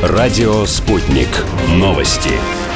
Радио «Спутник». Новости.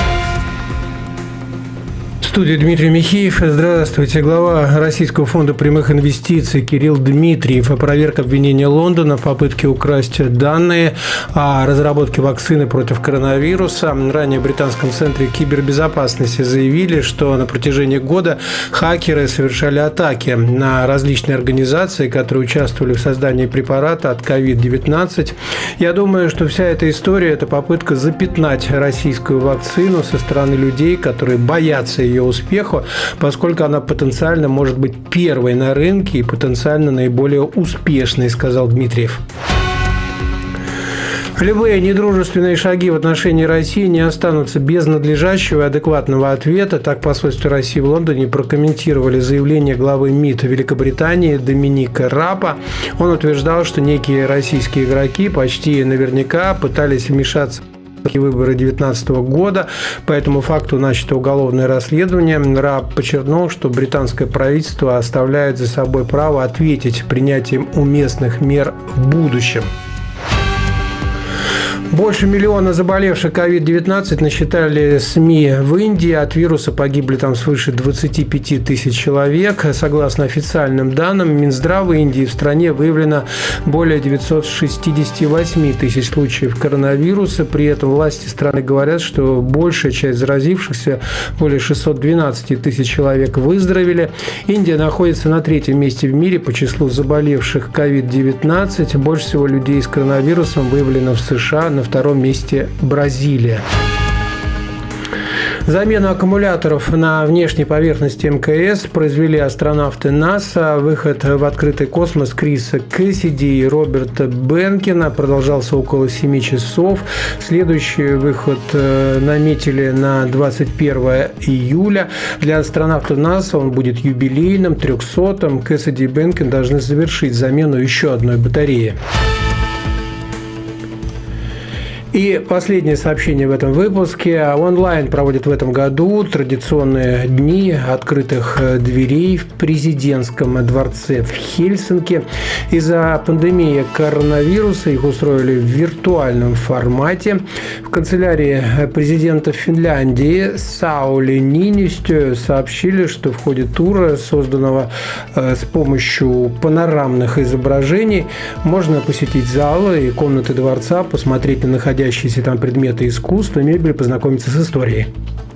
В студии Дмитрий Михеев. Здравствуйте. Глава Российского фонда прямых инвестиций Кирилл Дмитриев опроверг обвинения Лондона в попытке украсть данные о разработке вакцины против коронавируса. Ранее в Британском центре кибербезопасности заявили, что на протяжении года хакеры совершали атаки на различные организации, которые участвовали в создании препарата от COVID-19. Я думаю, что вся эта история – это попытка запятнать российскую вакцину со стороны людей, которые боятся ее успеху, поскольку она потенциально может быть первой на рынке и потенциально наиболее успешной, сказал Дмитриев. Любые недружественные шаги в отношении России не останутся без надлежащего и адекватного ответа. Так посольство России в Лондоне прокомментировали заявление главы МИД Великобритании Доминика Рапа. Он утверждал, что некие российские игроки почти наверняка пытались вмешаться в выборы 2019 года. По этому факту начато уголовное расследование. Раб подчеркнул, что британское правительство оставляет за собой право ответить принятием уместных мер в будущем. Больше миллиона заболевших COVID-19 насчитали СМИ в Индии. От вируса погибли там свыше 25 тысяч человек. Согласно официальным данным Минздрава Индии, в стране выявлено более 968 тысяч случаев коронавируса. При этом власти страны говорят, что большая часть заразившихся, более 612 тысяч человек, выздоровели. Индия находится на третьем месте в мире по числу заболевших COVID-19. Больше всего людей с коронавирусом выявлено в США, на втором месте Бразилия. Замену аккумуляторов на внешней поверхности МКС произвели астронавты НАСА. Выход в открытый космос Криса Кэссиди и Роберта Бенкена продолжался около 7 часов. Следующий выход наметили на 21 июля. Для астронавтов НАСА он будет юбилейным, 300-м. Кэссиди и Бенкен должны завершить замену еще одной батареи. И последнее сообщение в этом выпуске. Онлайн проводит в этом году традиционные дни открытых дверей в президентском дворце в Хельсинки. Из-за пандемии коронавируса их устроили в виртуальном формате. В канцелярии президента Финляндии Саули Нинистö сообщили, что в ходе тура, созданного с помощью панорамных изображений, можно посетить залы и комнаты дворца, посмотреть на находящиеся там предметы искусства, мебель, познакомиться с историей.